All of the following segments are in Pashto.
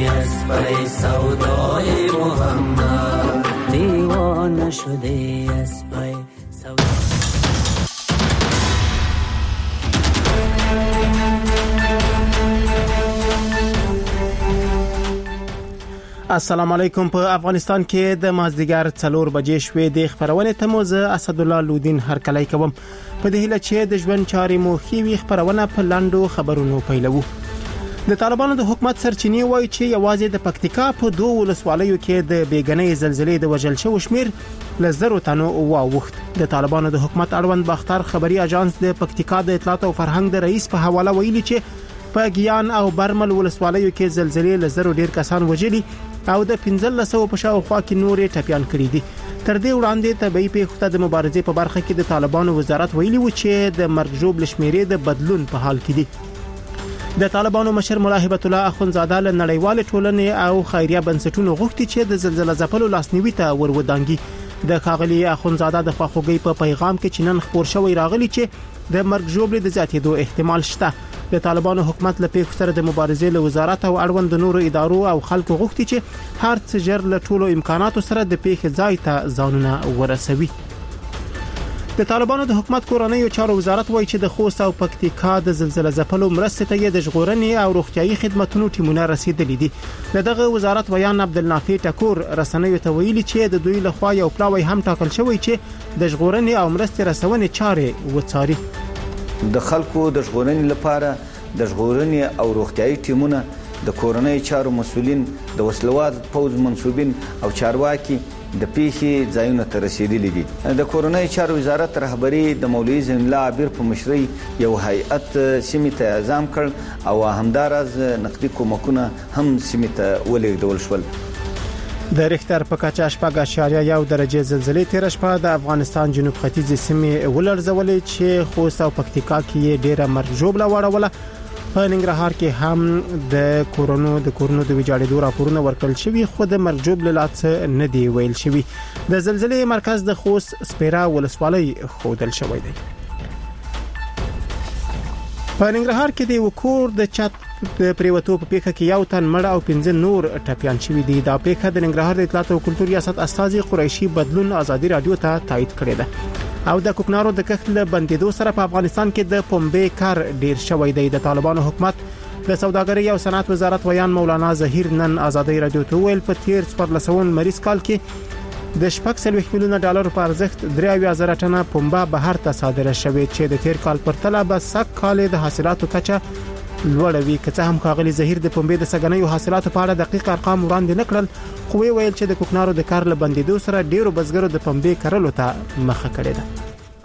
اسپی سودای محمد دیوانه شده اسپی السلام علیکم. په افغانستان کې د مازدیګر 4 بجې شوې د خبرونه ته موزه اسدالله لودین هرکلی کوم. په دې هیله چې د ژوند چارې مو خېوي خبرونه په لاندو خبرونو پیلوو. د طالبانو د حکومت سرچینې وایي چې یوازې د پکتیکا په 2 ولسوالیو کې د بیګنۍ زلزلې د وژل شو شمیر ل 0 تنو واوښت. د طالبانو د حکومت اړوند باختر خبري اژانس د پکتیکا د اطلاعات او فرهنګ د رئیس په حواله ویلي چې په ګیان او برمل ولسوالیو کې زلزلې ل 0 ډیر کسان وژلي او د 1500 په شاوخوا کې نورې ټپيان کړي دي. تر دې وړاندې طبيعي پیښو د مبارزې په برخه کې د طالبانو وزارت ویلي و چې د مرګ ژوبل شمیرې د بدلون په حال کې دي. د طالبانو مشر مولا هبت الله اخونزاده له نړیوال ټولنې او خیریه بنسټونو غوښتي چې د زلزلې ځپلو لاسنیوي ته ورودانګي. د خاغلی اخونزاده د خواخوږي په پیغام کې چنن خبر شوی راغلی چې د مرګ ژوبل د زیاتېدو احتمال شته. د طالبانو حکومت له پیښو سره د مبارزې له وزارت او اړوند نورو ادارو او خلکو غوښتي چې هر څه جر له ټولو امکاناتو سره د پیښې ځای ته ځانونه ورسوي. د طالبانو د حکومت کورنۍ چارو وزارت وایي چې د خوست او پکتیکا د زلزلې ځپلو مرستې ته د ژغورنې او روغتيایي خدماتو ټیمونه رسیدلي دي. دغه وزارت ویان عبدالنافع ټکور رسنیو ته ویلي چې د دوی لخوا یو پلاوی هم ټاکل شوی چې د ژغورنې او مرستې رسونې چارې وڅاري. د خلکو د ژغورنې لپاره د ژغورنې او روغتيایي ټیمونه د کورنۍ چارو مسولین د وسلوات پوز منسوبین او چارواکي د پیښې ځایونو ته رسیدلي دي. د کورنۍ چارو وزارت رهبری د مولوی زین الله عبیر په مشرۍ یو هیئت سیمې ته اعزام کړ او همدارز نقدي کومکونه هم سیمې ته ولېږدول شول. د ریختر په کچه 4.1 درجه زلزلې تیر شپه د افغانستان جنوب ختیځ سیمې ولړزولې چې خوست او پکتیکا کې ډېره مرګ ژوبله وړوله. په ننګرهار کې هم د کورونو د ویجاړېدو راپورونه ورکړل شوي خو د مرګ ژوبلې لا څه نه دی ویل شوي. د زلزلې مرکز د خوست سپیره ولسوالۍ ښودل شوی دی. په ننګرهار کې د وکور د چت د پریوتو په پیښه کې یو تن مړ او 15 نور ټپيان شوي دي. دا پیښه د ننګرهار د اطلاعات او کلتور ریاست استاذ قریشي بدلون ازادي رادیو ته تایید کړی ده. او د کوکنارو د کښت له بندیدو سره په افغانستان کې د پنبې کار ډیر شوی دی. د طالبانو حکومت د سوداګرۍ او صنعت وزارت ویان مولانا ظهیر نن ازادي رادیو ته ویل په تیر 14 مریض کال کې د 4 میلیون ډالر په ارزښت 3000 ټنه پنبه بهر ته صادره شوې چې د تیر کال پر تله به سک کال د حاصلاتو کچه لوړوي. که څه هم خاغلی ظهیر د پنبې د سګنیو حاصلاتو په اړه دقیق ارقام وړاندې نکړل خو ویل چې د کوکنارو د کار له بندیدو سره ډیرو بزګرو د پنبې کرلو ته مخه کړې ده.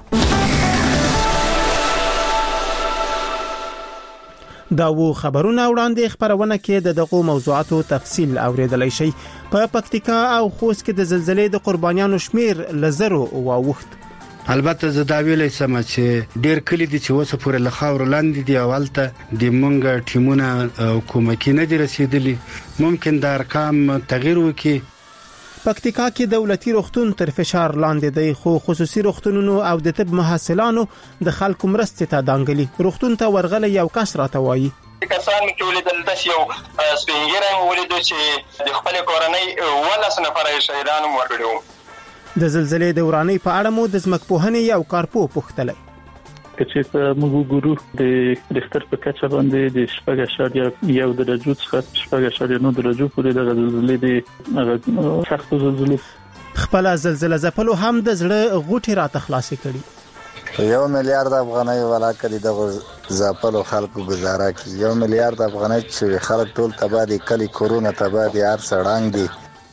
دا و خبرونه وړاندې خبرونه کې د دغه موضوعاتو تفصیل اوریدلای شي. په پکتیکا او خوست کې د زلزلې د قربانیانو شمیر ل 0 واوښت. البته زه دا ویلای سم چې ډیر کلی دي چې وسه پورې لخاور لاندې دی اولته د مونږ ټیمونه حکومتي نه دي رسیدلي. ممکن دا ارقام تغییر وکړي. پکتیکا کې دولتي روغتون تر فشار لاندې دی خو خصوصي روغتونونو او د طب محصلانو د خلکو مرستې ته دانګلي. روغتون ته ورغلي یو کس راته وایي کسان کې ولیدل د یو سپینګره ولیدل چې د خپل کورنۍ ولس نفر شهیدان ورکړو. د زلزلې د ورانۍ په اړه مو د ځمکپوهنې یو کارپو پوښتلی. چې موږ ګورو د ریختر په کچه باندې د 4.1 درجه څخه 4.9 درجه پورې د زلزلې د سخت زلزلې خپل زلزلې ځپلو هم د زړه غوټي را تخلاصي کړي. 1 میلیارډ افغانۍ ولا کړي د ځپلو خلکو گزاره کوي. 1 میلیارډ افغانۍ چې خلک ټول تبادی کلی کورونا تبادی هر سړنګ دي.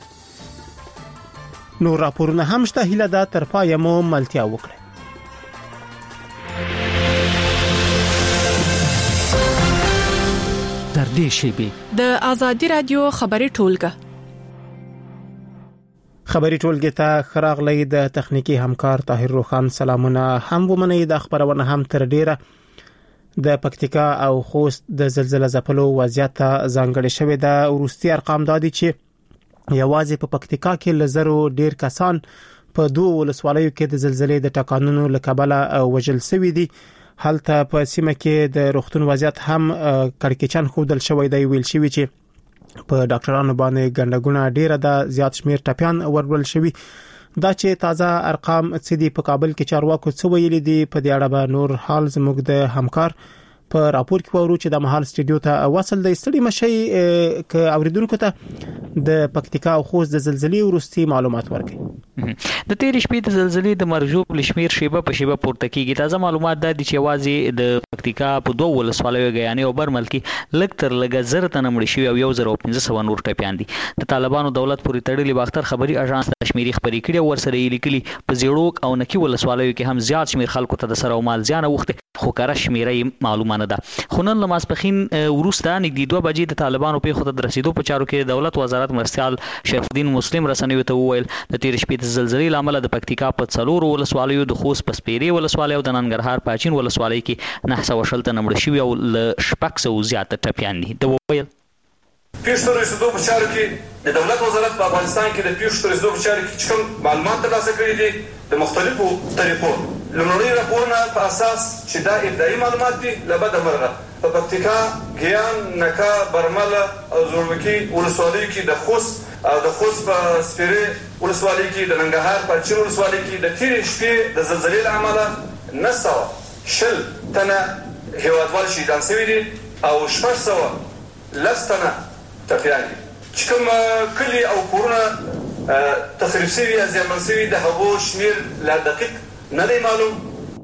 نور راپورونه هم شته. هیله ده تر پایه مو ملتیا وکړي. در دې شیبه د ازادي رادیو خبري ټولګه ته خراغلی د تخنیکی همکار طاهر روخان سلامونه هم ومني. د خبرونه هم تر ډیره د پکتیکا او خوست د زلزلې ځپلو وضعیت ځانګړی شوی د وروستي ارقام دادي چې یوازې په پکتیکا کې ل 0 ډیر کسان په 2 ولسوالیو کې د زلزلې د ټکانونو لکبله وژل شوی دي. هلته په سیمه کې د روغتون وضعیت هم کړکېچن خودل شوی دی. ویل شوی چې په ډاکټرانو باندې ګڼګونه ډیره د زیات شمیر ټپيان ورول شوی دا چې تازه ارقام څه دي په کابل کې چارواکو څه ویلي دي په دې اړه به نور حال زموږ د همکار په راپور کې ورو چې د محل استودیو ته وصل د استړي مشي ک اوریدونکو ته د پکتیکا او خوست د زلزلې ورستي معلومات ورکړي د تیر شپې د زلزلې د مرجوب لشمیر شیبه په شیبه پورته کیږي تازه معلومات د چې وازي د پکتیکا په دوه ولسوالۍ غیانې او برمل کې لکتر لګ زر تنه مړ شوی او 1500 نور ټپيان دي د طالبانو دولت پوری تړلې باختر خبري اژانس کشمیری خبري کړي ورسره یې لیکلي په زیړوک او نکی ولسوالۍ کې هم زیات شمیر خلکو ته د سره او مال زیان وخت خو کار شمیرې معلومه نه ده خو نن لماسپخین ورسته نږدې 2 بجې د طالبانو په خود د رسیدو په چارو کې دولت وزارت مرستيال شریف الدین مسلم رسنیو ته وویل د تیر شپې د زلزلې لامل د پکتیکا په څلور ولسوالیو د خوست پسپيري ولسوالۍ او د ننګرهار پاچین ولسوالۍ کې 900 تنه مړ شوي او ل شپږ زیات ټپيان دي د وویل پیښو رسیدو په چارو کې د دولت وزارت په افغانستان کې د پیښو رسیدو په چارو کې کوم معلومات ترلاسه کړي دي د مختلفو طریقو لومړني راپورونه په اساس چې دا ابتدایي معلومات دي لبد مرغه په پکتیکا ګیان نکا برمل او زوربکی ولسوالۍ کې د خوست او د خوست په سپيري ولسوالۍ کې د ننګرهار پاچین ولسوالۍ کې د تیر شپې د زلزلې عمله نسو شل تنه هیوادوال شهیدان شوي دي او 600 لستنه ټپيان دي چې کوم کلی او کورونه تخریب شوي یا زیانمن شوي د هغو شمیر لا دقیق نه دی معلوم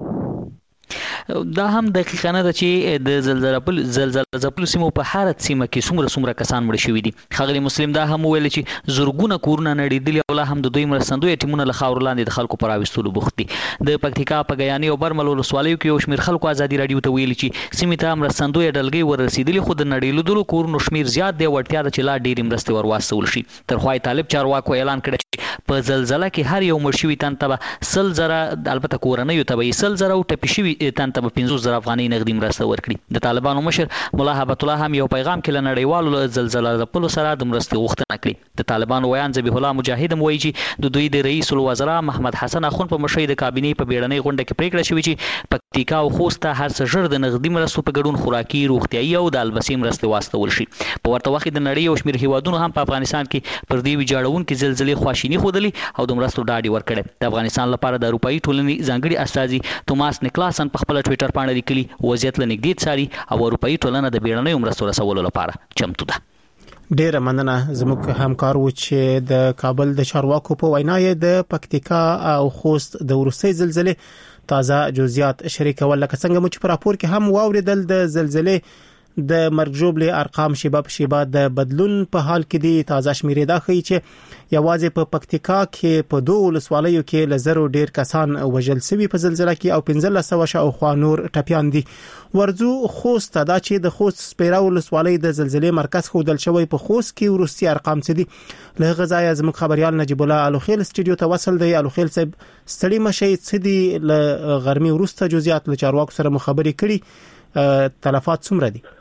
دا هم دقیقه نه ده چې د زلزلې ځپلو سیمو په حالت سیمه کې څومره کسان مړ شوي دي خغلی مسلم دا هم ویل چې زورګونه کورونه نړیدلي او لا هم د دوی مرستندوی ټیمونه له خاور لاندې د خلکو پر راوستلو بوخت دي د پکتیکا په غیانې او برمل ولسوالیو کې یو شمیر خلکو ازادي رادیو ته ویل چې سیمه ته مرستندوی ډلګي ورسېدلي خو د نړیدلو کورونو شمیر زیات دی ورتیا د چلا ډیر مرستې ورواستول شي ترخوای طالب چارواکو اعلان کړی چې په زلزلہ کې هر یو مړ شوی تن ته سل زره البته کورنۍ ته به سل زره او ټپي شوی تن ته 500,000 افغاني نقدي مرسته ورکړي د طالبانو مشر مولا هبت الله هم یو پیغام کې لنړیوالو زلزلہ ځپلو سره د مرستې غوښتنه کړې د طالبانو ویان ذبیح الله مجاهد هم وایي چې د دوی د رئیس الوزرا محمد حسن اخون په مشرۍ د کابینې په بیړنۍ غونډه کې پریکړه شوې چې پکتیکا او خوست ته هر څه ژر د نقدي مرستو په ګډون خوراکي روغتيایي او د البسي مرستې واستول شي په ورته وخت د نړۍ او شمیر هیوادونو هم په افغانستان کې پر دې ویجاړون کې زلزلې خواشینی خودلی او د مرستو ډاډي ورکړي د افغانستان لپاره د اروپאי ټولنې ځانګړي استاذي توماس نیکلاسن په خپل ټوئیټر باندې لیکلي وضعیت لنګدې څاري او اروپאי ټولنه د بیړنۍ مرستو رسولو لپاره چمتو ده ډیره مننه زموږ همکار و چې د کابل د چارواکو په وینا یې د پکتیکا او خوست د ورستۍ زلزلې تازه جزئیات شریکول لکه څنګه مو چې په راپور کې هم واوریدل د زلزلې د مرجوب له ارقام شیبه په شیبه د بدلون په حال کې دي تازه شمیرې دا ښیي چې یوازې په پکتیکا کې په دوه ولسوالیو کې لزرو ډیر کسان وژل شوي په زلزلہ کې او 1500 شاوخوا نور ټپيان دي ورزو خوست دا چې د خوست سپیرا ولسوالۍ د زلزلې مرکز خودل شوی په خوست کې ورستي ارقام څه دي له غزایا زموږ خبريال نجیب الله الوخیل استودیو ته وصل دی الوخیل صاحب ستړي مشي څه دي له غرمې ورسته جزئیات له چارواکو سره مخابري کړي تلفات څومره دي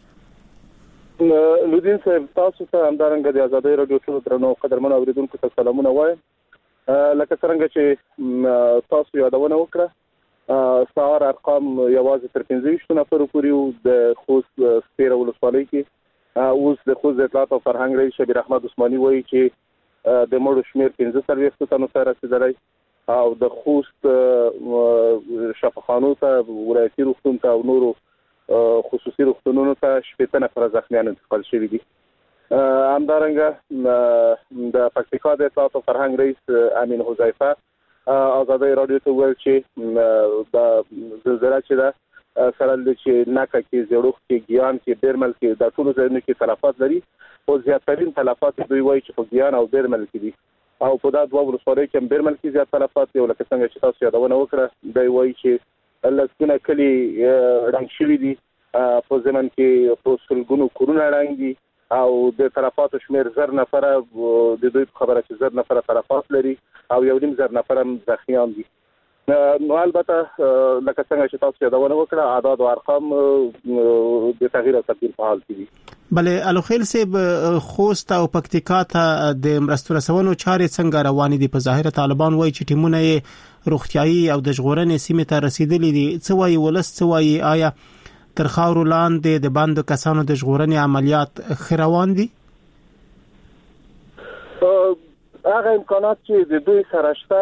لودین صاحب تاسو ته همدارنګه د آزادۍ رادیو ټول درنو قدرمن اوریدونکو ته سلامونه وایم لکه څنګه چې تاسو یادونه وکړه سهار ارقام یوازې تر 15 نفر پورې د خوست سپیره ولسوالۍ کې اوس د خوست اطلاعات او فرهنګ رئیس شبیر احمد عثماني وایي چې د مړو شمیر 15 تنو ته رسیدلی او د خوست شفاخانو ته ولایتي روغتون ته او نورو خصوصي روغتونونو ته شپږ نفر زخمیان انتقال شوي دي همدارنګه د پکتیکا د اطلاعات او فرهنګ رئیس امین حذیفه آزادۍ رادیو ته ویل چې د زلزلہ چې دا سره د چې ناکه کې زړوخ کې ګیان کې بیرمل کې د ټولو ځایونو کې تلفات لري او زیاترین تلفات دوی وایي چې په ګیان او بیرمل کې دي او په دا دوه ولسوالیو کې بیرمل کې زیات تلفات دي لکه څنګه چې تاسو یادونه وکړه دوی وایي چې لکه کلی رنګ شوی دي په زمن کې په سلګونو کورونه رنګ دي او د تلفاتو شمیر زر نفر د دوی خبره چې زر نفر تلفات لري او یو نیم زر نفر زخمیان دي نو البته لکه څنګه چې تاسو یادونه وکړه اعداد او ارقام د تغییر او تبديل په حال کې دي بلې الوخیل صاحب خوست او پکتیکا ته د مرستو رسونو چارې څنګه روانې دي په ظاهر طالبان وایي چې ټیمونه یې روغتيایي او د ژغورنې سیمې ته رسیدلي دي څه وایي ولس څه وایي آیا تر خاور لاندې د باندې کسانو د ژغورنې عملیات خروان دي هغه امکانات چې د دوی سره شته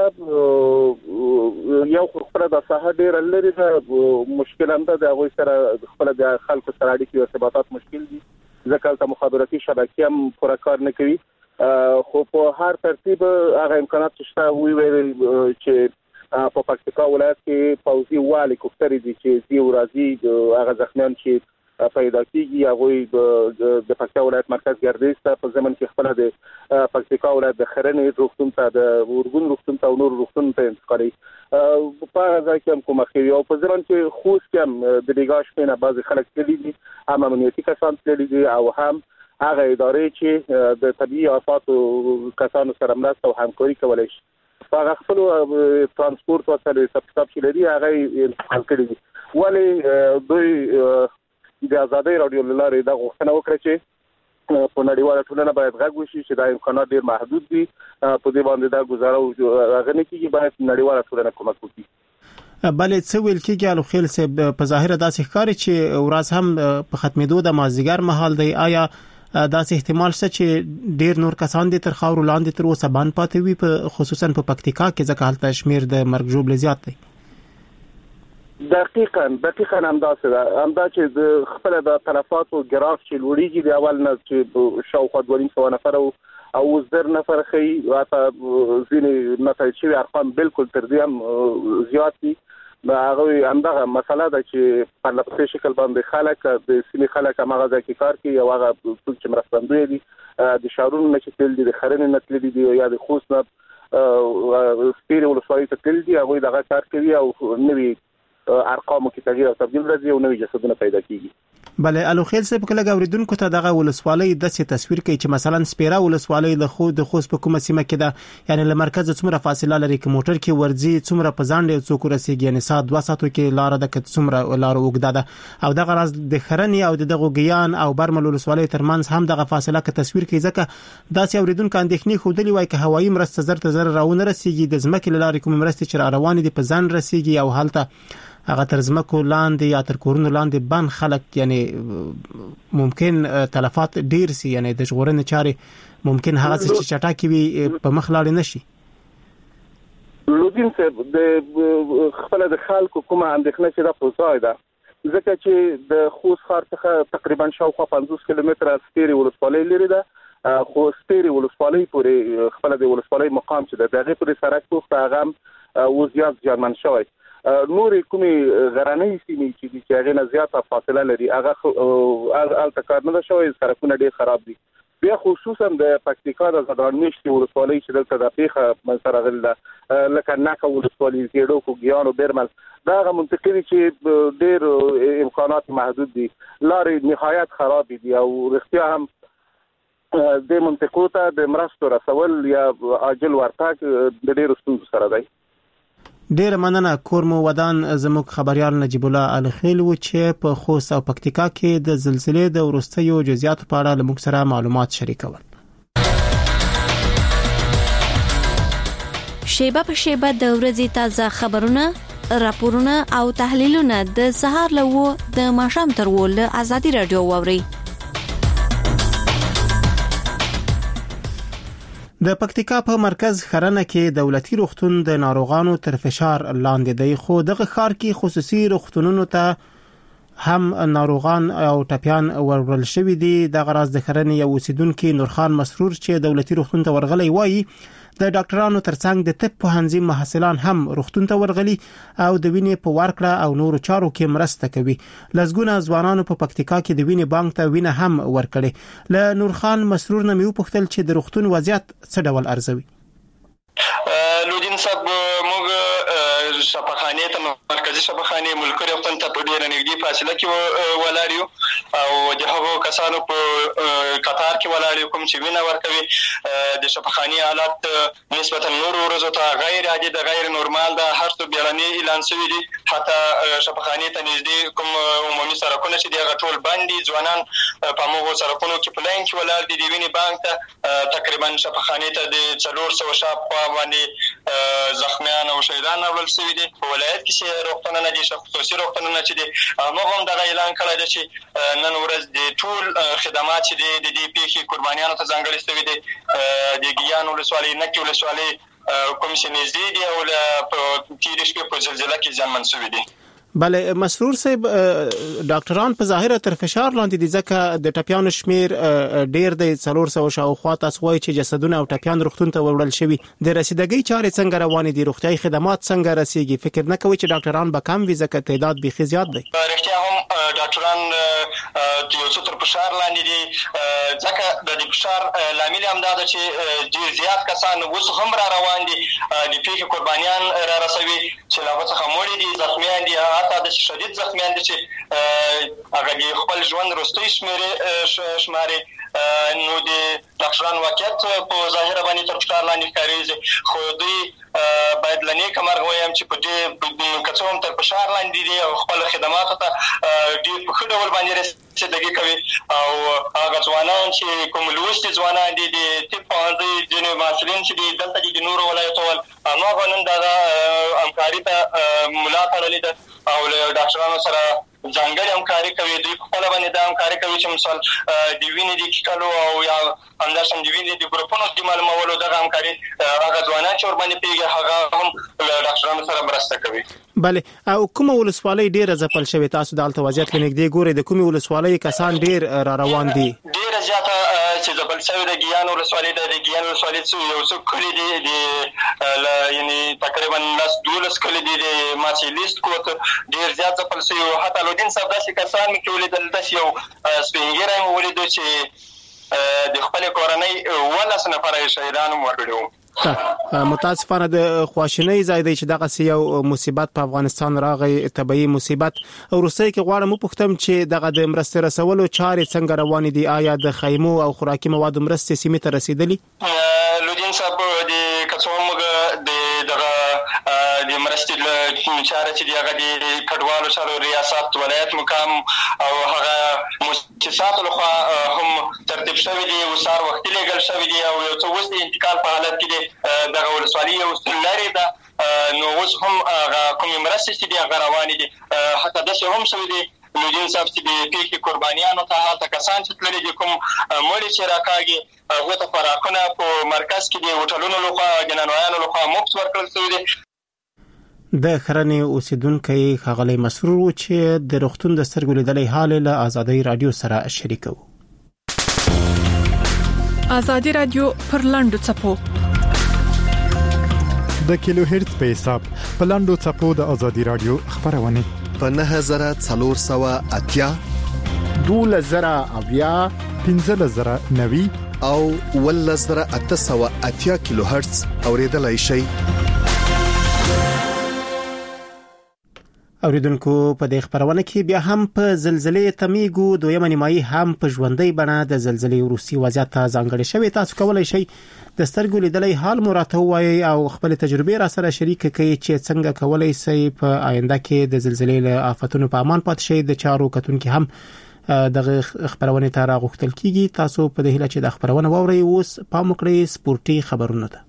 یو خپل د ساحه ډیر لري مشکل هم ده د هغه سره خپل د خلکو سره اړیکې او ارتباطات مشکل دي ځکه چې مخابراتي شبکې هم پوره کار نه کوي خو په هر ترتیب هغه امکانات شته ویل چې په پکتیکا ولایت کې پوځي والي کوفتري دي چې دی ورازي هغه ځخمیان چې پیدا کیږي هغه د پکتیکا ولایت مرکز ګردیز ته په ځمن کې خپل د پکتیکا ولایت د خرنې روغتون ته د ورګون روغتون ته او نور روغتون ته انتقالي په هغه کې هم کوم خیری او په ځمن کې خوست کې د دیګاش په نه بعض خلک تللی دي هم امنیتي کسان تللی دي او هم هغه ادارې چې د طبيعي آفات کسانو سره مرسته او همکاري کولای شي هغه خپل ترانسپورت وسایل سبسټاب چې لري هغه انتقال کړي دي ولی دوی د آزادۍ رادیو لاره دا غوښتنه وکړه چې په نړیواله ټولنه باید غږ وشي چې دا امکانات ډیر محدود دي په دې باندې دا گزاره هغه نه کیږي باید نړیواله ټولنه کومک وکړي بلې څه ویل کېږي الو خیل صاحب په ظاهر داسې ښکاري چې ورځ هم په ختمېدو د مازدیګر مهال دی آیا داسې احتمال شته چې ډیر نور کسان دي تر خاورو لاندې تر اوسه باندې پاتې وي په خصوصا په پکتیکا کې ځکه هلته شمیر د مرګ ژوبل زیات دی دقیقاً همداسې ده همدا چې د خپل د تلفاتو ګراف چې لوړیږي د اول نه چې شاوخوا 200 نفر او زر نفر خي واته ځینې نتایج شوی ارقام بالکل تر دې هم زیات دي هغه همدغه مسله ده چې په لپاره شکل باندې خلک د سیمې خلک هغه ځکه کار کوي او هغه څوک چې مرستندوی دي د شارونو نه چې تل دي د خرنې نه تل دي یا د خوست نه سپیره ولسوالۍ ته تل دي هغه دغه کار کوي او نوې ارقامو کې تغییر او تبديل راځي او نوې جسدونه پیدا کیږي بله الو خیل صاحب کله غوړیدونکو ته دغه ولسوالۍ د څه تصویر کوي چې مثلا سپیره ولسوالۍ د خوست په کومه سیمه کې ده یعنی له مرکز څومره فاصله لري کې موټر کې ورځي څومره په ځانډه څوک رسیږي یعنی سات 2 ساعتو کې لار ده که څومره لار وګدا ده او دغه راز د خرنی او دغه ګیان او برمل ولسوالۍ ترمنځ هم دغه فاصله کې تصویر کوي ځکه داسې اوریدونکو اندېښنې خودلی وای که هوایي مرسته زر ته زر راونه رسیږي د ځمکې لارې کوم مرسته چې روانې دي په ځان رسیږي او حالت هغه تر ځمکو لاندې یا تر کورونو لاندې بان خلک یعنی ممکن تلفات ډیر سي یعنی د ژغورنې چارې ممکن هغه چې چټاکي وي په مخ لاړ نه شي لودین صاحب د خپل د خلکو کومه اندېښنه چې دا پوزای ده ځکه چې د خوست ښار څخه تقریبا شاوخوا 50 کیلومتره سپیري ولسوالۍ لري ده خو سپیري ولسوالۍ پورې خپل د ولسوالۍ مقام چې د دغه پورې سړک پوښت هغه وزیات ځانمن شوی نورې کومې غرانې سیمې چې هغه نه زیاته فاصله لري هغه التکار نه شوی سرکونه ډېر خراب دي بیا خصوصا د پکتیکا د زدانمشتي ولسوالۍ چې دلته د پیخه منځره غل لکه ناکه ولسوالۍ زیړو کو ګیانو بیرمل دا غو منطقي چې ډېر امکانات محدود دي لارې نهایت خراب دي او رښتیا هم د منطقو ته د مرستو رسول یا عاجل ورتګ د ډېر ستونزو سره دی ډیر مننه کورمو ودان زموږ خبريال نجیب الله الخیل و چې په خوست او پکتیکا کې د زلزلې د وروستیو جزئیاتو په اړه موږ سره معلومات شریکول شیبه په شیبه د ورځې تازه خبرونه راپورونه او تحلیلونه د سهار له د ماښام تر ول ازادي رادیو ووري د پکتیکا په مرکز خرنه کې دولتي روغتون د ناروغانو تر فشار لاندې دی خو دغه ښار کې خصوصي روغتونونو ته هم ناروغان او ټپيان ورول شوې دي د غراز د خرنې یو اوسیدونکو نورخان مسرور چې دولتي روغتون ته ورغلی وایي د ډاکټرانو ترڅنګ د طب پوهنځي محصلان هم روغتون ته ورغلي او د وینې په ورکړه او نورو چارو کې مرسته کوي لزګونه ځوانانو په پکتیکا کې د وینې بانک ته وینه هم ورکړي له نورخان مسرور نه میو پوښتل چې د روغتون وضعیت څه ډول ارزوي لودین صاحب موږ شفاخانه ته مرکزی شفاخانه ملکي روغتون ته په ډیره نږدې فاصله کې ولاړیو او د هغو کسانو په قطار کې ولاړیو کوم چې وینه ورکوي د شفاخانه حالت نسبتا نور ورځو ته غیر عادي د غیر نورمال د هر څه بیړني اعلان شوی دي حتی شفاخانه ته نږدې کوم عمومي سړکونه چې د غټول باندې ځوانان په موږ سړکونو کې پلاین کې ولاړ دي د وینې بانک ته تقریبا شفاخانه ته د 400 شاپ باندې زخمیان او شهیدان ورول شي شوي دي په ولایت کې چې روغتونونه دي خصوصي روغتونونه چې دي موږ هم دغه اعلان کړی دی چې نن ورځ د ټول خدمات چې دي د دې پیښې قربانیانو ته ځانګړي شوي دي د ګیان ولسوالۍ نکې ولسوالۍ کوم چې نږدې دي او په تېرې شپې په زلزله کې زیانمن شوي دي. بله مسرور صاحب ډاکټران په ظاهره تر فشار لاندې دي ځکه د ټپیانو شمیر ډیر دی 400 شاوخوا تاسو وایي چې جسدونه او ټپیان روغتون ته وړل شوي د رسیدګۍ چارې څنګه روانې دي روغتیايي خدمات څنګه رسیږي فکر نه کوي چې ډاکټران به کم وي ځکه تعداد بيخي زیات دی. رښتیا هم ډاکټران یو څه تر فشار لاندې دي ځکه د فشار لامل هم دا ده چې ډیر زیات کسان اوس هم را روان دي د پیښې قربانیان را رسوي چې لا څه مړي دي زخمیان دي حتی د شدید زخمیان دي چې هغه د خپل ژوند وروستۍ شمارې نو د ډاکټرانو واقعیت په ظاهره باندې تر فشار لاندې ښکارېږي خو دوی باید له نیکه مرګ ووایم چې په دې که څه هم تر فشار لاندې دي او خپل خدماتو ته ډېر په ښه ډول باندې رسېدګي کوي او هغه ځوانان چې کوم لوستي ځوانان دي د طب پوهنځي ځینې محصلین چې دي دلته دي د نورو ولایتو هماغه نن دغه همکاري ته ملا تړلې ده او له ډاکټرانو سره ځانګړې همکاري کوي دوی په خپله باندې دا همکاري کوي چې مثال د وینې د کیکلو او یا همداشان د وینې د ګروپونو د معلومولو دغه همکاري هغه ځوانان چې ورباندې پوهېږي هغه هم له ډاکټرانو سره مرسته کوي. بله او کومه ولسوالۍ ډېره ځپل شوې تاسو دلته وضعیت له نږدې ګورئ د کومې ولسوالۍ کسان ډېر را روان دي؟ ډېره زیاته چې ځپل شوې د ګیان ولسوالۍ ده د ګیان ولسوالۍ یو څو کلي دي یعنې تقریبا 10-12 کلي دي د ما چې لیست کړو ډېر زیات ځپل شوي وو حتی الودین صاحب داسې کسان مې کې ولیدل داسې یو سپین ږیری مې ولیدو چې د خپلې کورنۍ 18 نفره یې شهیدان هم ورکړي وو. متاسفانه د خواشینۍ ځای دی چې دغه یو مصیبت په افغانستان راغی طبيعي مصیبت وروسته کې غواړم وپوښتم چې دغه د مرستې رسولو چارې څنګه روانې دي آیا د خیمو او خوراکي موادو مرستې سیمې ته رسیدلي؟ لودین صاحب د کڅوړو د مرستې چاره چې دی هغه د کډوالو سره ریاست ولایت مقام او هغه مؤسساتو لخوا هم ترتیب شوی دی وسار وختي لګل شوی دی او یو څه اوس د انتقال په حالت کې دی دغه ولسوالي یو لرې ده نو اوس هم کومې مرستې چې دي هغه روانې دي حتی داسې هم شوي دي لودین صاحب چې د پیښې قربانیانو ته هلته کسان چې تللي دي کوم مړي چې راکاږي هغوی ته خوراکونه په مرکز کې د هوټلونو لخوا د نانوایانو لخوا مفت ورکړل شوي دي. د خرنې اوسیدونکي ښاغلی مسرور و چې د روغتون د سترګو لیدلې حال له آزادۍ رادیو سره شریکو. آزادۍ رادیو پر لاندو چپو د کیلو هرتز په حساب په لاندو چپو د آزادۍ رادیو خبرونه په 9480 2000 1590 او 1880 کیلو هرتز اوریدلای شئ. اوریدونکو په دې خبرونه کې بیا هم په زلزلې تمیګو دویمه نیمایي هم په ژوندۍ بڼه د زلزلې وروستي وضعیت ته ځانګړی شوی تاسو کولای شئ د سترګو لیدلې حال مو راته ووایئ او خپل تجربې را سره شریک کړئ چې څنګه کولای شئ په آینده کې د زلزلې له آفتونو په امان پاتې شئ. د چارو کتونکو هم دغه خبرونه ته راغوښتل کیږي. تاسو په دې هیله چې د خبرونه واورئ. اوس پام وکړئ سپورتي خبرونه ته.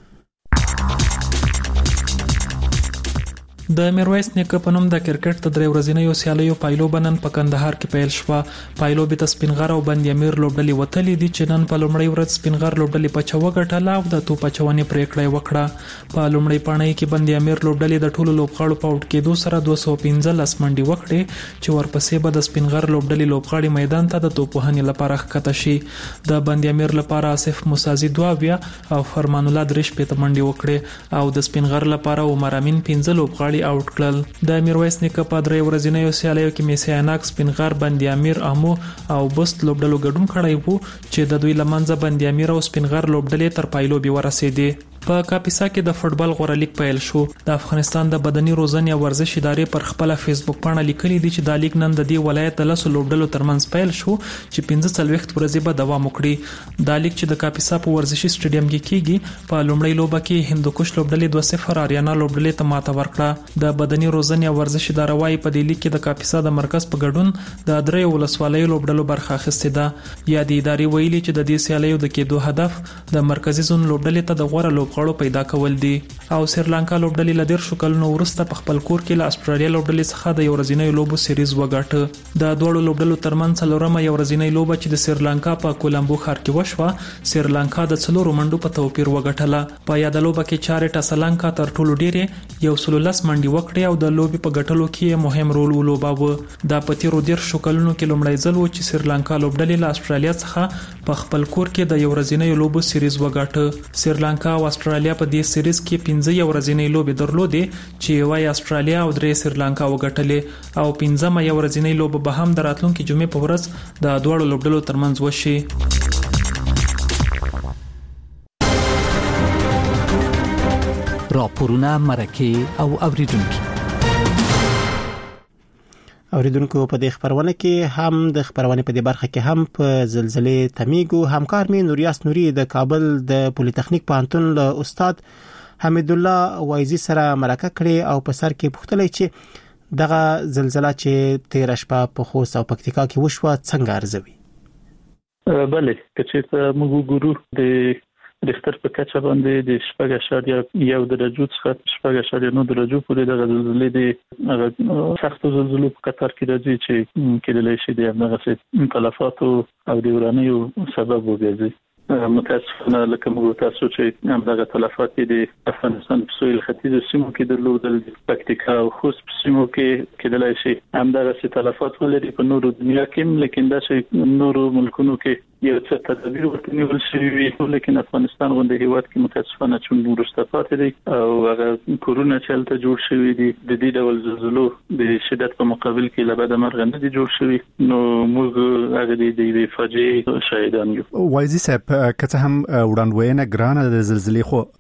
د میرویس نیکه په نوم د کرکټ د درې ورځنیو سیالیو پایلو بنن په کندهار کې پیل شو. پایلو به د سپینغر او بند امیر لوبډلې وتلې دي چې نن په لومړی ورځ سپینغر لوبډلې په چوغه ګټله او د توپ چونې پریکړه وکړه. په لومړی پاڼۍ کې بند امیر لوبډلې د ټولو لوبغاړو په اوټ کېدو سره 215 منډي وکړې چې ورپسې به د سپینغر لوبډلې لوبغاړي میدان ته د توپ وهنې لپاره ښکته شي. د بند امیر لپاره آصف موسازي 2 او فرمان الله درش په منډي وکړې او د سپینغر لپاره عمر امین 15 لوبغاړي آوټ کړل. د میرویس نیکه په درې ورځنیو سیالیو کې میسیاناک سپینغر بند امیر امو او بست لوبډلو ګډون کړی وو چې د دوی لمنځه بند امیر او سپینغر لوبډلې تر پایلو به ورسېدي. په کاپیسا کې د فوتبال غوړه لیګ پیل شو. د افغانستان د بدني روزنې او ورزش ادارې پر خپل فیسبوک پاڼه لیکلي دي چې د لیګ نن د دې ولایت د 10 لوبډلو ترمنځ پیل شو چې 15 ورځې به دوام وکړي. د لیګ چې د کاپیسا په ورزشي سټیډیم کې کیږي په لومړی لوبه کې هندوکش لوبډلې 2-0 اریانا لوبډلې ته ماته ورکړه. د بدني روزنې او ورزش اداره وايي په دې لیګ کې د کاپیسا د مرکز په ګډون د درې ولسوالیو لوبډلو برخه اخیستې ده. یا د ادارې ویلي چې د دې سیالیو د کېدو هدف د مرکزي زون لوبډلې ته د غوړه لوبغاړو لوبغاړو پیدا کول دي او سریلانکا لوبډلې له 10 کلونو وروسته په خپل کور کې له استرالیا لوبډلې څخه د یو ورځنۍ لوبو سیریز وګاټه د دوړو لوبډلو ترمنځ څلورمه یو ورځنۍ لوبه چې د سریلانکا په کولمبو ښار کې وشوه سریلانکا د څلورو منډو په توپیر وګټله په یاد لوبه کې چارټ سریلانکا تر ټولو ډیره یو 13 منډي وکړې او د لوبې په ګټلو کې مهم رول ولوباوه د پتیرو 10 کلونو کې لومړی ځل و چې سریلانکا لوبډلې له استرالیا څخه په خپل کور کې د یو ورځنۍ لوبو سیریز وګاټه سریلانکا او استرالیا په دې سیریز کې 15 یو ورځنۍ لوبې درلودې چې وای استرالیا او درې سریلانکا وګټلې او 15 یو ورځنۍ لوبه به هم د راتلونکي جمعې په ورځ د دوړو لوبډلو ترمنځ وشي راپورونه مرکه او اوریدونکو په دې خبرونه کې هم د خبرونه په دې برخه کې هم په زلزلې تمیګو همکار مې نوریاس نوري د کابل د پولیټیکنیک پوهنتون له استاد حمید الله وایزي سره مرکه کړې او په سر کې پوښتنه چې دغه زلزلہ چې 13 شپه په خوست او پکتیکا کې وشوه څنګه ارزوي بله چې موږ ګورو د ریختر په کچه باندې د 4.1 درجو څخه 4.9 درجو پورې د زلزلې د سخت زلزلو په قطار کې راځي چې کېدای شي د هغه تلفات او د ورانیو سبب وګرځي متاسفانه لکه موږ تاسو چې همدغه تلفات د افغانستان په سویل ختیځ سیمو کې درلودل پکتیکا او خوست په سیمو کې کېدای شي همدغه تلفات ولري په نورو دنیا کې لیکن دا چې نورو ملکونو کې یو څه تدابیر ورته نیول شوی لیکن افغانستان غونډه هیواد کې متاسفانه چې ورسته پاتې دي او هغه کورونا چې تل جوړ شوی دي د دې ډول زلزلو د شدت په مقابل کې لبد مرغ نه دي جوړ شوی نو موږ هغه د فاجعه شاهدان یو وایزي صاحب کته هم وړاندوینه ګرانه د زلزلې خو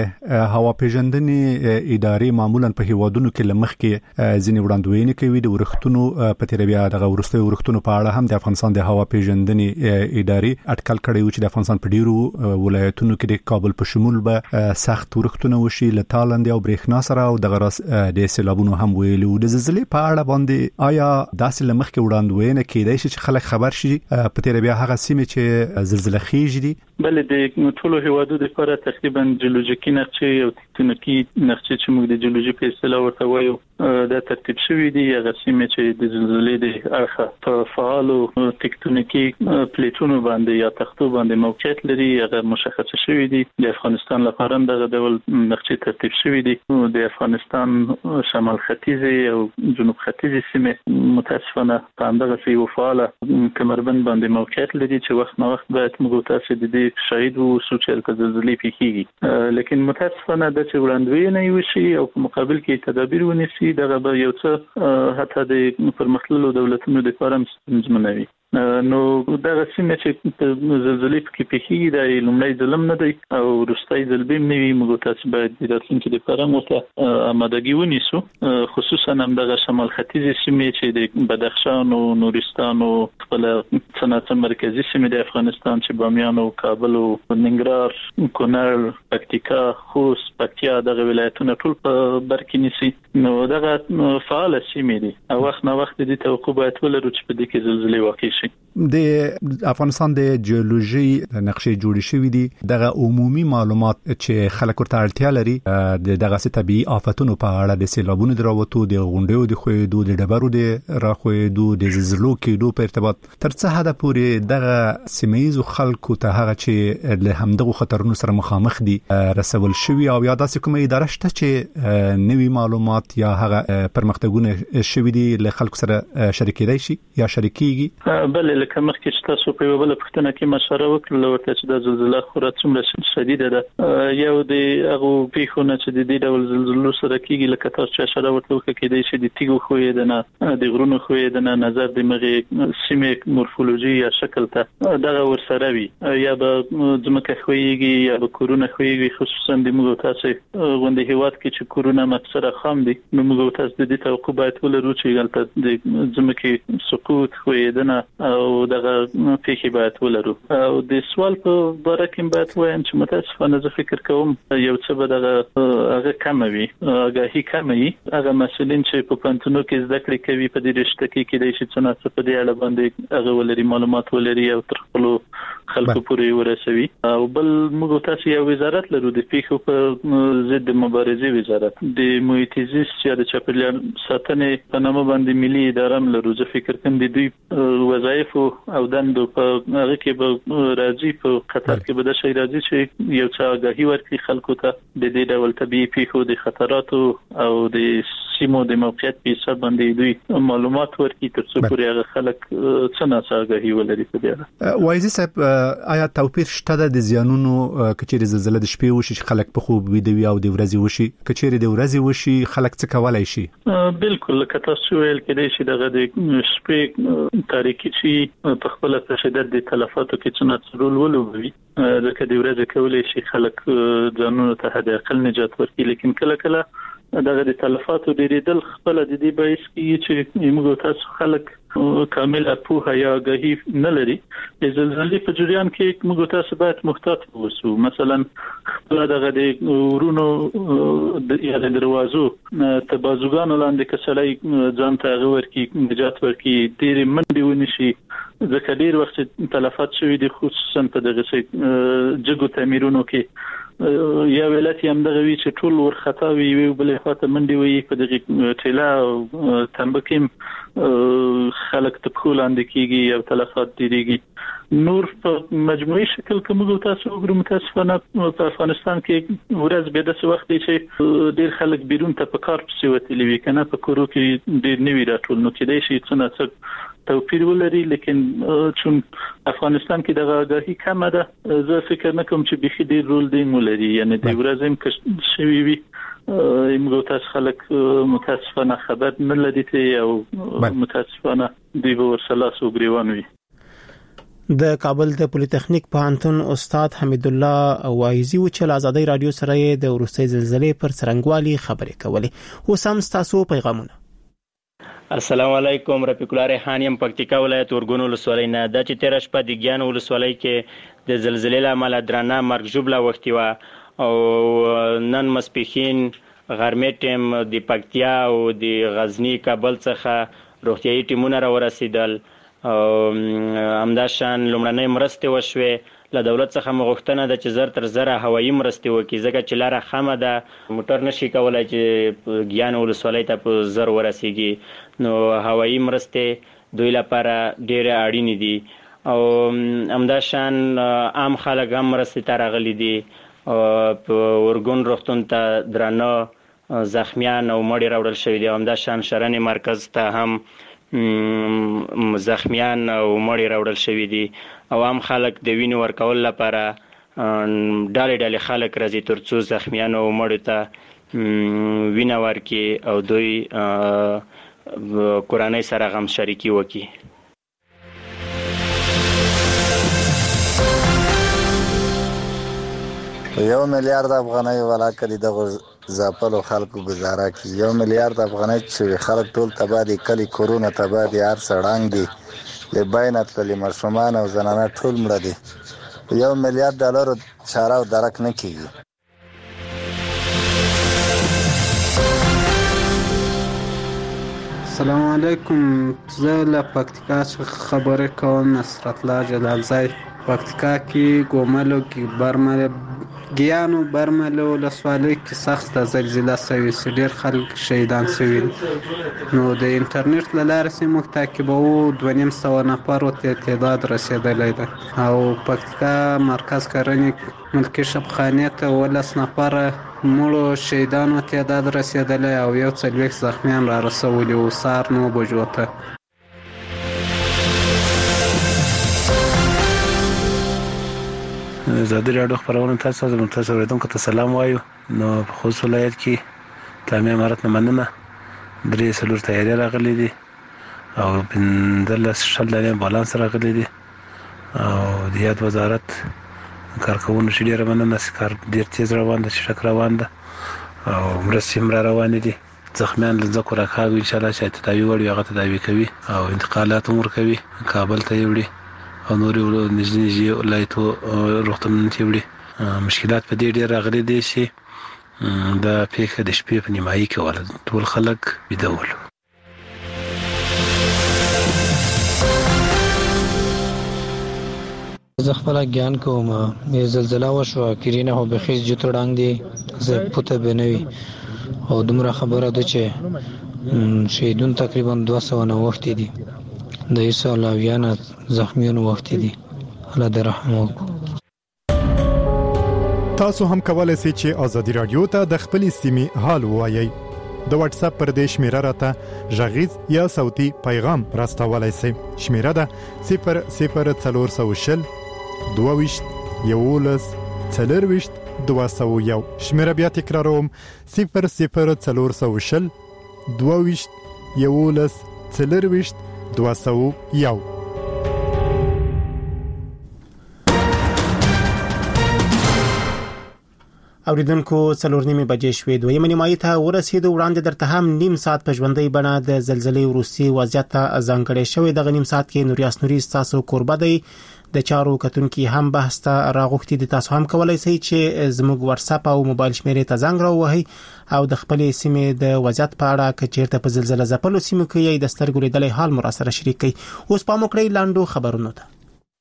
د هوا پیژندنې ادارې معمولا په هیوادونو کې لمخ کې ځینې وړاندوینه کوي د ورختونو په تربیه دغه ورسته ورختونو په اړه هم د افغانستان د هوا پیژندنې اداري اټکل کړی و چې د افغانستان په ډیرو ولایتونو کې د کابل په شمول به سخت ورختونه وشي له تالند او برېښنا سره او د غرس د سیلابونو هم ویلو د زلزلې په اړه باندې آیا داسې لمخ کې وړاندوینه کېدای شي چې خلک خبر شي په تیر بیا هغه سیمه چې زلزلہ خېږي دي بل د ټولو هیوادو لپاره تقریبا جیولوژیکي نقشې او تکتونیکي نقشې چې موږ د جیولوژي په اصطلاح ورته وایو دا ترتیب شوی دی هغه سیمه چې د زلزلې د اړخه په فعالو تکتونیکي پلیټونو باندې یا تختو باندې موقعیت لري هغه مشخص شوی دی د افغانستان لپاره دغه ډول نقشې ترتیب شوی دی د افغانستان شمال ختیځ او جنوب ختیځ سیمه متاسفانه په همدغه سی وفاله کمربند باندې موقعیت لري چې وخت نه وخت باید موږ تاسو د شاهد وو چې د زلزلې پیښیږي لیکن متاسفانه د چې وړاندوینه وشي او په مقابل کې تدابیر ونیسي دغه به یو څه حتی د پرمختللو دولتونو لپاره ستونزمنوي نو دغه سیمه چې زلزلې کې پیښیږي د لومړی ځلم نه دی او وروستۍ ځل به نوي موږ تاسو باید د راتلونکي لپاره مته آمادګي ونیسو خصوصا هم دغه شمال ختیځ سیمه چې د بدخشان او نورستان او خپل صنعت مرکزی سیمه د افغانستان چې بامیان او کابل او ننګرهار کونړ پکتیکا خوست پکتیا دغه ولایتونه ټول په برکې نیسي نو دغه فعال سیمه دي او وخت نه وخت د توقع باید ولرو چې په دې کې زلزلې واقع د افغانستان د جیولوژي نقشې جوړې شوې دي دغه عمومي معلومات چې خلک ورته اړتیا لري دغه طبيعي آفتونو په اړه د سیلابونو دراوتو د غونډیو د خوېدو د ډبرو د راخوېدو د زلزلو کېدو په ارتباط تر څه حد پورې دغه سیمایي خلکو ته هغه چې له همدغه خطرونو سره مخامخ دي رسول شوی او یا داسې کومه اداره شته چې نوي معلومات یا هغه پرمختګونه شوی دي له خلکو سره شریکېدای شي یا شریکيږي بل لکه مخکې چې تاسو په یو بل پښتنه کې مشوره وکړه ورته چې د زلزلہ خورا څومره شدیده ده یو د هغه پیښونه چې د دې ډول زلزلو سره کېږي لکه تاسو چې اشاره ورته وکړه کې د شي د تیګو خوې د نه د غرونو خوې د نه نظر د مغه سیمه مورفولوژي یا شکل ته دغه ورسره وي یا به ځمکه خوېږي یا به کورونا خوېږي خصوصا د موږ تاسو غونډه هیواد کې چې کورونا مکسره خام دي نو موږ تاسو د دې توقع باید ولرو چې غلطه د ځمکه سقوط خوېدنه او دغه پیښې باید ولرو او د سوال په باره کې باید وایم چې متاسفانه زه فکر کوم یو څه به دغه هغه کموي آگاهي کموي هغه مسؤلین چې په پوهنتونو کې زده کړې کوي په دې رشته کې د شي څه په دې اړه باندې هغه ولري معلومات ولري او تر خپل خلکو پورې ورسوي. او بل موږ تاسو یو وزارت لرو د پیښو په ضد مبارزې وزارت د محیط زیست چې د چاپیریال ساتنې په نامه باندې ملي اداره لرو. زه فکر کوم د دوی وظایف او دندو په هغه کې به راځي په خطر کې به د شي راځي چې یو څه آگاهي ورکړي خلکو ته د دې ډول طبيعي پیښو د خطراتو او د سیمو د موقعیت په حساب باندې دوی معلومات ورکړي ترڅو پورې هغه خلک څه نه آگاهي ولري په دې اړه. وایي صاحب آیا توپیر شته د زیانونو کچېر زلزلې د شپې وشي خلک په خوب ویدوي او د ورځې وشي کچېر د ورځې وشي خلک څه کولای شي؟ بالکل لکه تاسو ویل کېدای شي دغه د شپې تاریکی چې په خپل شدت د تلفاتو کې څنګه رول ولوبوي ځکه د ورځې کولای شي خلک ځانونو ته د عقل نجات ورکړي. لیکن کله دغه د تلفاتو ډېرېدل خپل د دې باعث کیږي چې موږ تاسو خلک کامل اپوها یا آگاهی نه لري. د زلزلې په جریان کې موږ تاسو باید محتاط اوسو. مثلا خپل دغه د ورونو یا د دروازو ته بازوګانو لاندې کسلای ځان ته غوړ کې نجات ورکړي ډېر منډي ونشي ځکه ډېر وخت تلفات شوی دي خصوصا په دغه جګو تعمیرونو کې یا ولایت هم دغه وی چې ټول ورختا وی بلې خاطر منډي وی په دغه ټیلا او تنبکیم خلک ته کولاندې کیږي او تلفات ډیریږي. نور په مجموعي شکل کوم تاسو وګورئ متاسفانه په افغانستان کې ورځ به د وخت چې ډیر خلک بیرون ته په کار پسې وتلی وي کنه په کورو کې ډیر نوی راټول نو کېدای شي څه توپیر ولري. لیکن چون افغانستان کې دغه آگاهی کمه ده زه فکر نه کوم چې بخي ډیر رول دی مولري یعنی د ورځ هم کښ شوی وي موږ تاسو خلک متاسفانه خبر نه لري ته او متاسفانه دی ورسلا سو ګریوان وي. د کابل د پولیټیکنیک پوهنتون استاد حمید الله وایزي و چې آزادۍ رادیو سره د ورستۍ زلزلې پر څرنګوالي خبرې کولې. اوس هم تاسو پیغامونه. السلام علیکم رفیق الله ریحانیم پکتیکا ولایت ورګون ولسوالۍ نه د چې 13 شپه د ګیان ولسوالۍ کې د زلزلې لامل درانه مرګ جوړه وختي و او نن مسپخین غرمې ټیم د پکتیا او د غزنی کابل څخه روغتيایي ټیمونه را ورسېدل او همداشان لومړنۍ مرستې وشوې له دولت څخه مغوښتنه ده چې زر تر زر هوایي مرستې وکړي ځکه چې لاره خامه ده موټر نشي کولای چې ګیان ولسوالۍ ته په زر ورسیږي نو هوایي مرستې دوی لپاره ډېرې اړینې دي او همداشان عام خلک هم مرستې ته راغلي دي په ورګون روغتون ته درانه زخمیان او مړي راوړل شوي دي همداشان شرنې مرکز ته هم زخمیان او مړي راوړل شوي دي او عام خلک د وینې ورکول لپاره ډالې خلک راځي ترڅو زخمیان او مړي ته وینه ورکړي او دوی کورنۍ سره غم شریکي وکړي. یو میلیارد افغانۍ ولاکه دغه زاپلو خلکو گزاره کی 1 میلیارد افغانۍ چې خلک ټول تباه دي کلی کورونه تباه دي هر سړنګ دي لباینت کلی مرشمان او زنانه ټول مړه دي 1 میلیارد ډالر چاره او درک نه کیږي. السلام علیکم زه له پکتیکا څخه خبرې کوم نصرت الله جلالزی پکتیکا کې ګوملو کې برمل ګیانو برمل ولسوالۍ کې سخته زلزله شوې چې ډېر خلک شهیدان شوي نو د انټرنیټ له لارې چې موږ تعقیبوو 250 نفر ورته تعداد رسېدلی ده او پکتیکا مرکز کرنې ملکي شفخانې ته 12 نفر مړو شهیدانو تعداد رسېدلی او 40 زخمیان را رسولي وو سهار 9 بجو ته. زادي راډیو خبرونه تاسو اوریدونکو ته سلام وایو. نو په خوست ولایت کې تامه امارت نه مننه 3 سلور تیاری راغلي دي او 15 شل دنه بالانس راغلي دي او د یاد وزارت کارکونو چې ډیره مننه کار ډیر تیز روان دي چې شک روان ده او مرسم روان دي زخمیان لږه راکاږي ان شاء الله چې تداوی وړي هغه تداوی کوي او انتقالات امور کوي کابل ته یوړي او نوري نږدې ولایتو روغتونونو ته وړي مشکلات په دې ډېر راغلي دي چې د پیښه د شپې په نیمایي کې ول ټول خلک بيدول. زه خپل ګیان کوم یې زلزلہ وشو کیرینه هو بخیز جوړنګ دی زه پته بنوي او دومره خبره ده چې شهیدون تقریبا 200 وخت دي د ایسا لاویان زخمیون وخت دي الله دې رحم وکړي. تاسو هم کولای شئ چې آزادي رادیو ته د خپل سیمې حال ووایي. د واتس اپ پر دې شمیره راته ژغیز یا صوتي پیغام راستولای شئ. شمیره ده 00400 22 11 40 201. شمیره بیا تکراروم 00400 22 11 40 201. اوریدونکو 4:30 بجې شوې دوی منیمای ته ورسېدو وړاندې درته هم نیم ساعت په ژوندۍ بڼه د زلزلې وروستی وضعیت ته ځانګړی شوی. د نیم ساعت کې نوریاس نوري تاسو قربا دی د چارو کتونکو هم بحث ته راغوښتي دي. تاسو هم کولای شئ چې زموږ واتس اپ او موبایل شمیرې ته زنګ راووهئ او د خپلې سیمې د وضعیت په اړه کچیرته په زلزلہ ځپلو سیمو کې یې د سترګو لیدلې حال مو سره شریک کړئ. اوس په موکړی لاندو خبرونه ده.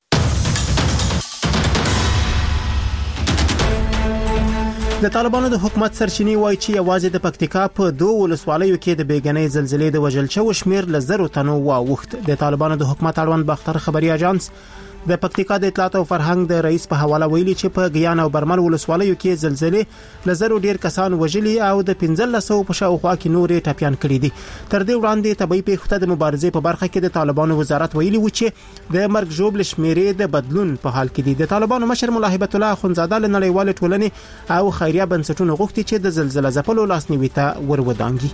د طالبانو د حکومت سرچینی وایي چې یوازې د پکتیکا په 2 ولسوالیو کې د بیګنۍ زلزلې د وژل شو شمیر ل 0 تنو واوښت. د طالبانو د حکومت اړوند باختر خبري اژانس د پکتیکا د اطلاعات او فرهنګ د رئیس په حواله ویلي چې په ګیان او برمل ولسوالیو کې زلزلې ل 0 ډیر کسان وژلي او د 1500 په شاوخوا کې نورې ټاپیان کړي دي. تر دې وړاندې طبي پیښو د مبارزې په برخه کې د طالبانو وزارت ویلي و چې د مرګ ژوبل شمیرې د بدلون په حال کې دي. د طالبانو مشر مولا هیبت الله اخونزاده له نړیوال ټولنې او خیریه بنسټونو غوښتي چې د زلزلہ ځپلو لاسنیوي ته ورودانګي.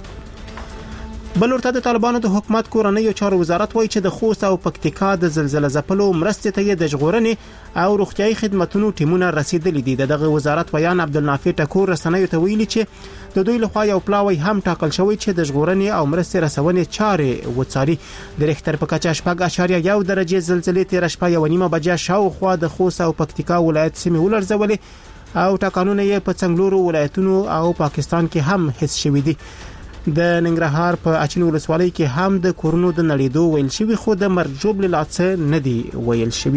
بلورته د طالبانو د حکومت کورنۍ چارو وزارت وایي چې د خوست او پکتیکا د زلزلہ ځپلو مرستې ته د ژغورنې او روغتيایي خدماتو ټیمونه رسیدلي دي. دغه وزارت بیان عبدالنافع ټکور رسنیو ته ویلي چې د دوی لخوا یو پلاوی هم ټاکل شوی چې د ژغورنې او مرستې رسونې چارې وڅاري. د ریختر په کچه 4.1 درجه زلزلې 13:30 بجې شاوخوا د خوست او پکتیکا ولایت سیمې ولړزولې او ټاکنونه یې په څنګلورو ولایتونو او پاکستان کې هم حس شوي دي. د ننګرهار په اچین ولسوالۍ کې هم د کورونو د نړیدو ویل شوی خو د مرګ ژوبل لاڅه نه دی ویل شوی.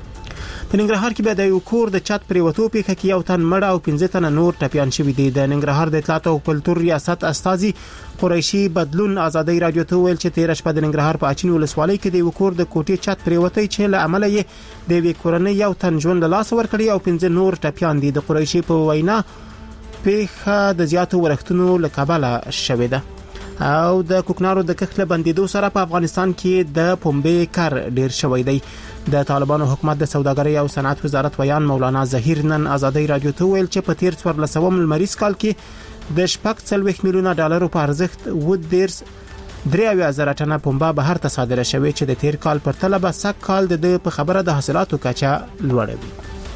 په ننګرهار کې به د یو کور د چت پریوتو پیښه کې یو تن مړ او 15 تن نور ټپیان شوی دي. د ننګرهار د اطلاعات او کلتور ریاست استاذي قریشي بدلون آزادۍ رادیو ته ویل چې 13 شپه د ننګرهار په اچین ولسوالۍ کې د یو کور د کوټې چت پریوتې چې له عمل یې د وی کورنۍ یو تن ژوند له لاس ورکړي او 15 نور ټپیان دي. د قریشي په وینا پیښه د زیاتو ورښتونو له کابله شوې ده او د کوکنارو د کښله بندیدو سره په افغانستان کې د پومبې کار ډیر شوی دی. د طالبانو حکومت د سوداګرۍ او صنعت وزارت ویان مولانا ظهیر نن آزادۍ رادیو ته ویل چې په 13 ملمریز کال کې د 40 میلیونه ډالرو په ارزښت و 3,000 ټنه پومبه بهر ته صادره شوې چې د تیر کال پر طلبه سک کال د په خبره د حاصلاتو کچه لوړه وي.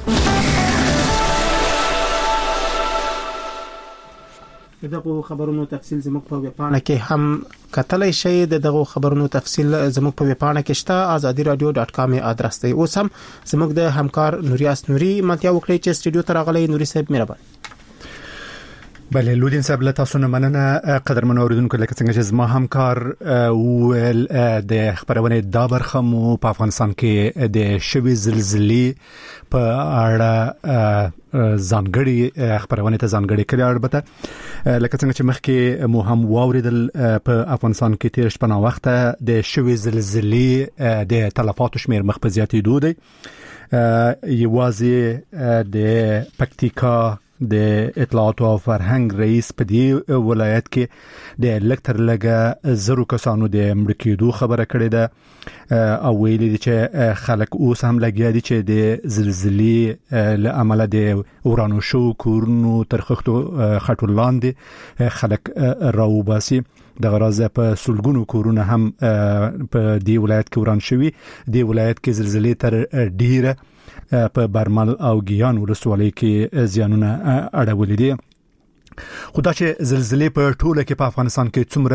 دغه خبرونو تفصیل زموږ په ویبپاڼه کې هم کتلای شئ. دغه خبرونو تفصیل زموږ په ویبپاڼه کې شته azadiradio.com ادرس دی. اوس هم زموږ د همکار نوریاس نوري ملتیا وکړي چې استودیو ته راغلی. نوري صاحب مهربان. بله لودین صاحب له تاسو نه مننه. قدرمن اوریدونکو لکه څنګه چې زما همکار ول د خبرونه دا برخه مو په افغانستان کې د شوی زلزلې په اړه ځانګړي خبرونه ته ځانګړي کړي. البته لکه څنګه چې مخکې مو هم واوریدل په افغانستان کې 13 وخته د شوی زلزلې د تلفاتو شمیر مخ په زیاتېدو دی. یوازې د پکتیکا د اطلاعات او فرهنګ رئیس په دې ولایت کې د لکتر لګه 0 کسانو د مړ کېدو خبره کړې ده او ویلي دي چې خلک اوس هم لګیا دي چې د زلزلې له امله د ورانو شو کورونو ترخښتو خټو لاندې خلک راوباسي. د غراض په سلګونو کورونه هم په دې ولایت کې وران شوي. د ولایت کې زلزلې تر ډیره په برمل او ګیان ولسوالۍ کې زیانونه اړولې دي. خدا چې زلزلې په ټوله کې په افغانستان کې څومره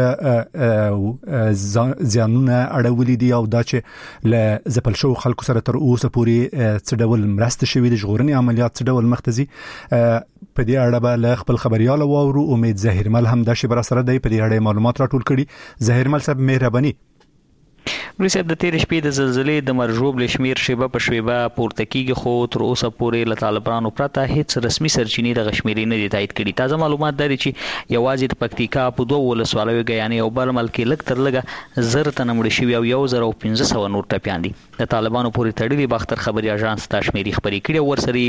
زیانونه اړولې دي او دا چې ل زپل شو خلکو سره تر اوسه پورې څه ډول مرسته شوې د ژغورنې عملیات څه ډول مختزي په دې اړه به ل خپل خبريال وورو. امید ظاهرمل هم د شي بر سره دی په دې اړه معلومات راټول کړي. ظاهرمل صاحب مهرباني. ولې د تیر شپې د زلزلې د مرجوب لشمیر شیبه په شیبه پورته کیږي خو تر اوسه پورې له طالبانو پرته هیڅ رسمي سرچینې د غشمیرې نه دي تایید کړي. تازه معلومات لري چې یوازې د پکتیکا په 2 ولسوالیو غیانې او برمل کې لږ تر لږه 1000 تنه مړ شوي او 1500 نور ټپیان دي. د طالبانو پورې تړلي باختر خبري اژانس تشمیري خبري کړي ورسره